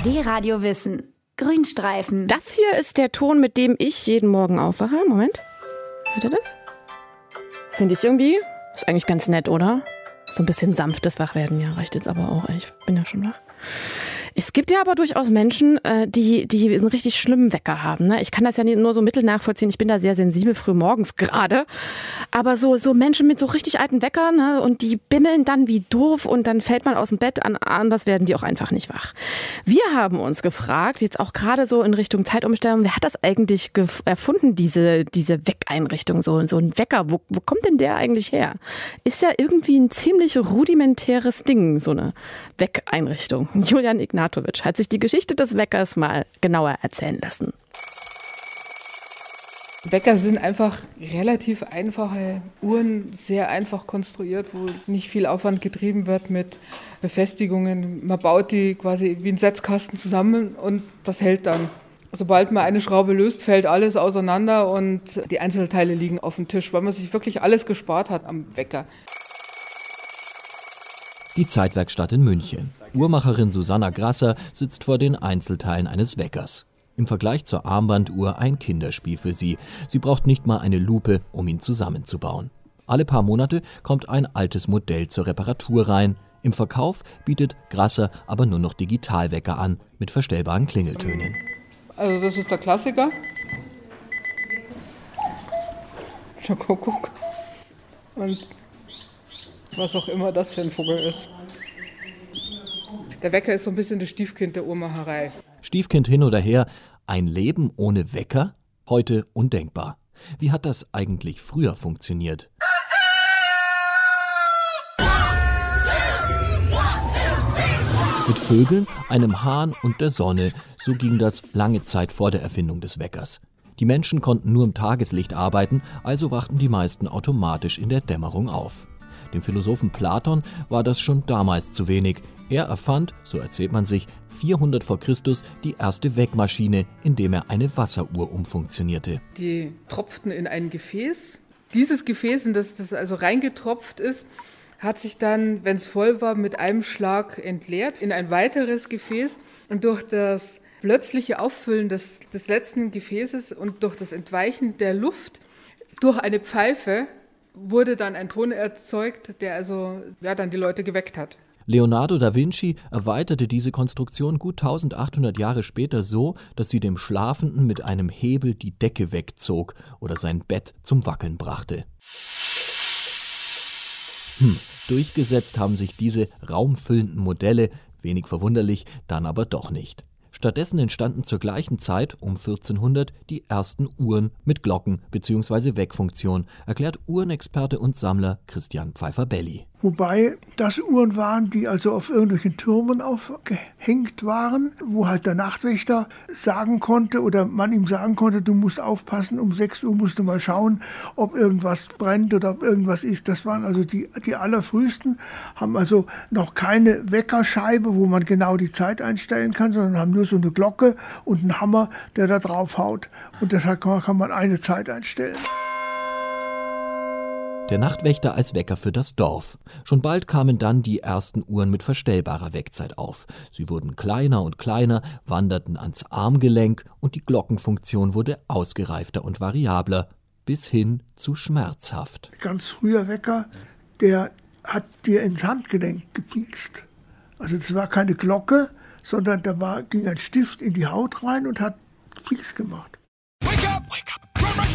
D-Radio Wissen. Grünstreifen. Das hier ist der Ton, mit dem ich jeden Morgen aufwache. Moment. Hört ihr das? Finde ich irgendwie. Ist eigentlich ganz nett, oder? So ein bisschen sanftes Wachwerden, ja, reicht jetzt aber auch. Ich bin ja schon wach. Es gibt ja aber durchaus Menschen, die einen richtig schlimmen Wecker haben. Ne? Ich kann das ja nur so mittel nachvollziehen. Ich bin da sehr sensibel früh morgens gerade. Aber so Menschen mit so richtig alten Weckern, ne? Und die bimmeln dann wie doof und dann fällt man aus dem Bett, anders werden die auch einfach nicht wach. Wir haben uns gefragt, jetzt auch gerade so in Richtung Zeitumstellung, wer hat das eigentlich erfunden, diese Weckeinrichtung, so ein Wecker? Wo kommt denn der eigentlich her? Ist ja irgendwie ein ziemlich rudimentäres Ding, so eine Weckeinrichtung. Julian Ignatowicz hat sich die Geschichte des Weckers mal genauer erzählen lassen. Wecker sind einfach relativ einfache Uhren, sehr einfach konstruiert, wo nicht viel Aufwand getrieben wird mit Befestigungen. Man baut die quasi wie ein Setzkasten zusammen und das hält dann. Sobald man eine Schraube löst, fällt alles auseinander und die Einzelteile liegen auf dem Tisch, weil man sich wirklich alles gespart hat am Wecker. Die Zeitwerkstatt in München. Uhrmacherin Susanna Grasser sitzt vor den Einzelteilen eines Weckers. Im Vergleich zur Armbanduhr ein Kinderspiel für sie. Sie braucht nicht mal eine Lupe, um ihn zusammenzubauen. Alle paar Monate kommt ein altes Modell zur Reparatur rein. Im Verkauf bietet Grasser aber nur noch Digitalwecker an, mit verstellbaren Klingeltönen. Also das ist der Klassiker. Der Kuckuck. Und was auch immer das für ein Vogel ist. Der Wecker ist so ein bisschen das Stiefkind der Uhrmacherei. Stiefkind hin oder her, ein Leben ohne Wecker? Heute undenkbar. Wie hat das eigentlich früher funktioniert? Mit Vögeln, einem Hahn und der Sonne, so ging das lange Zeit vor der Erfindung des Weckers. Die Menschen konnten nur im Tageslicht arbeiten, also wachten die meisten automatisch in der Dämmerung auf. Dem Philosophen Platon war das schon damals zu wenig. Er erfand, so erzählt man sich, 400 vor Christus die erste Weckmaschine, indem er eine Wasseruhr umfunktionierte. Die tropften in ein Gefäß. Dieses Gefäß, in das also reingetropft ist, hat sich dann, wenn es voll war, mit einem Schlag entleert in ein weiteres Gefäß. Und durch das plötzliche Auffüllen des letzten Gefäßes und durch das Entweichen der Luft durch eine Pfeife wurde dann ein Ton erzeugt, der also dann die Leute geweckt hat. Leonardo da Vinci erweiterte diese Konstruktion gut 1800 Jahre später so, dass sie dem Schlafenden mit einem Hebel die Decke wegzog oder sein Bett zum Wackeln brachte. Durchgesetzt haben sich diese raumfüllenden Modelle, wenig verwunderlich, dann aber doch nicht. Stattdessen entstanden zur gleichen Zeit, um 1400, die ersten Uhren mit Glocken bzw. Weckfunktion, erklärt Uhrenexperte und Sammler Christian Pfeiffer-Belli. Wobei das Uhren waren, die also auf irgendwelchen Türmen aufgehängt waren, wo halt der Nachtwächter sagen konnte oder man ihm sagen konnte, du musst aufpassen, um 6 Uhr musst du mal schauen, ob irgendwas brennt oder ob irgendwas ist. Das waren also die allerfrühesten, haben also noch keine Weckerscheibe, wo man genau die Zeit einstellen kann, sondern haben nur so eine Glocke und einen Hammer, der da drauf haut. Und deshalb kann man eine Zeit einstellen. Der Nachtwächter als Wecker für das Dorf. Schon bald kamen dann die ersten Uhren mit verstellbarer Weckzeit auf. Sie wurden kleiner und kleiner, wanderten ans Armgelenk und die Glockenfunktion wurde ausgereifter und variabler, bis hin zu schmerzhaft. Ganz früher Wecker, der hat dir ins Handgelenk gepiekst. Also das war keine Glocke, sondern ging ein Stift in die Haut rein und hat Pieks gemacht. Wake up! Wake up!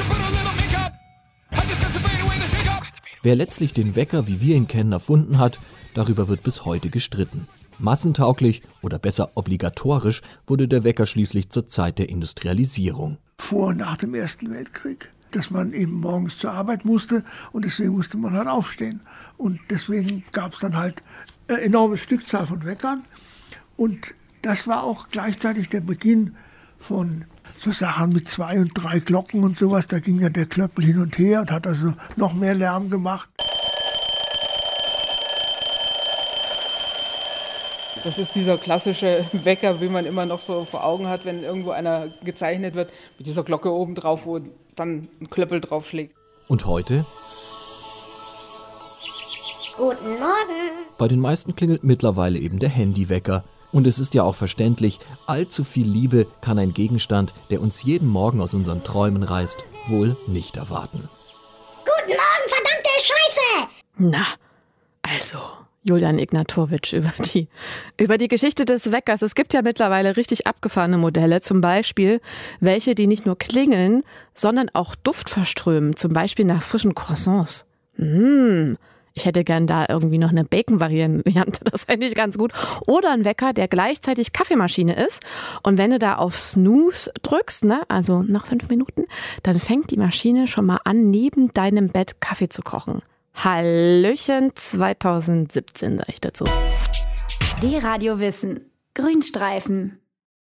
Wer letztlich den Wecker, wie wir ihn kennen, erfunden hat, darüber wird bis heute gestritten. Massentauglich oder besser obligatorisch wurde der Wecker schließlich zur Zeit der Industrialisierung. Vor und nach dem Ersten Weltkrieg, dass man eben morgens zur Arbeit musste und deswegen musste man halt aufstehen. Und deswegen gab es dann halt eine enorme Stückzahl von Weckern. Und das war auch gleichzeitig der Beginn von so Sachen mit 2 und 3 Glocken und sowas. Da ging ja der Klöppel hin und her und hat also noch mehr Lärm gemacht. Das ist dieser klassische Wecker, wie man immer noch so vor Augen hat, wenn irgendwo einer gezeichnet wird, mit dieser Glocke oben drauf, wo dann ein Klöppel draufschlägt. Und heute? Guten Morgen. Bei den meisten klingelt mittlerweile eben der Handywecker. Und es ist ja auch verständlich, allzu viel Liebe kann ein Gegenstand, der uns jeden Morgen aus unseren Träumen reißt, wohl nicht erwarten. Guten Morgen, verdammte Scheiße! Na, also, Julian Ignatowitsch über die Geschichte des Weckers. Es gibt ja mittlerweile richtig abgefahrene Modelle, zum Beispiel welche, die nicht nur klingeln, sondern auch Duft verströmen, zum Beispiel nach frischen Croissants. Ich hätte gern da irgendwie noch eine Bacon-Variante, das fände ich ganz gut. Oder ein Wecker, der gleichzeitig Kaffeemaschine ist. Und wenn du da auf Snooze drückst, also nach 5 Minuten, dann fängt die Maschine schon mal an, neben deinem Bett Kaffee zu kochen. Hallöchen 2017, sag ich dazu. D-Radio Wissen. Grünstreifen.